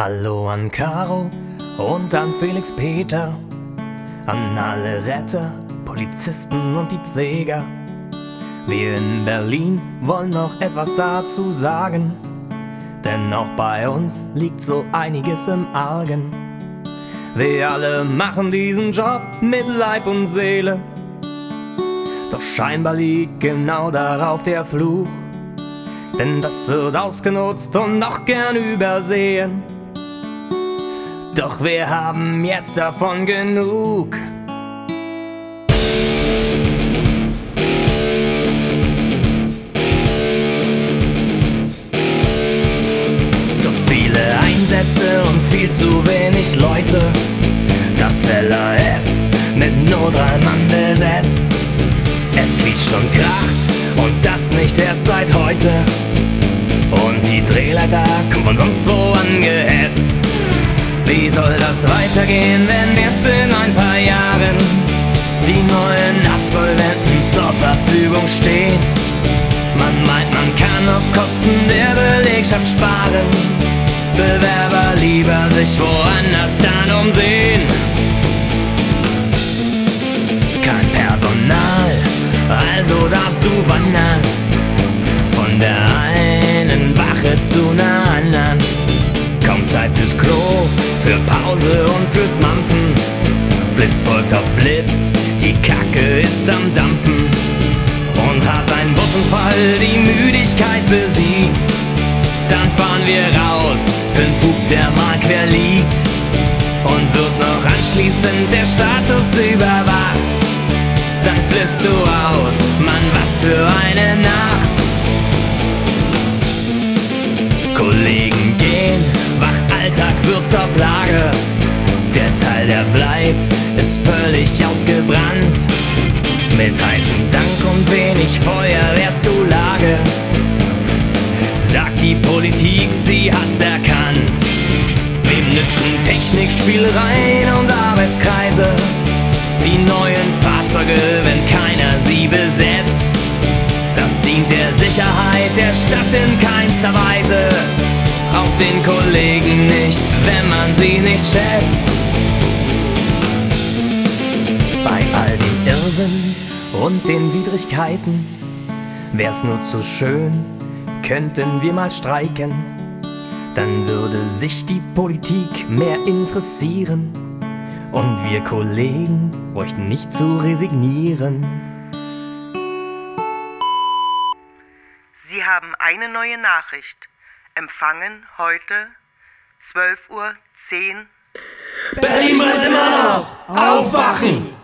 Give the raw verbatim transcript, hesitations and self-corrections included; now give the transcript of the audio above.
Hallo an Caro und an Felix Peter, an alle Retter, Polizisten und die Pfleger. Wir in Berlin wollen noch etwas dazu sagen, denn auch bei uns liegt so einiges im Argen. Wir alle machen diesen Job mit Leib und Seele, doch scheinbar liegt genau darauf der Fluch, denn das wird ausgenutzt und noch gern übersehen. Doch wir haben jetzt davon genug. Zu viele Einsätze und viel zu wenig Leute. Das L A F mit nur drei Mann besetzt. Es quietscht und kracht und das nicht erst seit heute. Und die Drehleiter kommt von sonst wo angehetzt. Wie soll das weitergehen, wenn erst in ein paar Jahren die neuen Absolventen zur Verfügung stehen? Man meint, man kann auf Kosten der Belegschaft sparen, Bewerber lieber sich woanders dann umsehen. Kein Personal, also darfst du wandern von der einen Wache zu einer anderen. Kaum Zeit fürs Klo, für Pause und fürs Mampfen. Blitz folgt auf Blitz, die Kacke ist am Dampfen. Und hat ein Busunfall die Müdigkeit besiegt, dann fahren wir raus für'n Bub, der mal quer liegt. Und wird noch anschließend der Status überwacht. Dann flippst du aus, Mann, was für eine Nacht. Kollegen gehen, Wachalltag wird zur Plage. Der Teil, der bleibt, ist völlig ausgebrannt. Mit heißem Dank und wenig Feuerwehrzulage. Sagt die Politik, sie hat's erkannt. Wem nützen Technikspielereien und Arbeitskreise? Die neuen Fahrzeuge, wenn keiner sie besetzt. Das dient der Sicherheit der Stadt in keinster Weise. Auch den Kollegen nicht, wenn man sie nicht schätzt. Bei all dem Irrsinn und den Widrigkeiten wär's nur zu schön, könnten wir mal streiken. Dann würde sich die Politik mehr interessieren und wir Kollegen bräuchten nicht zu resignieren. Sie haben eine neue Nachricht. Empfangen heute zwölf Uhr zehn. Berlin brennt immer noch! Aufwachen!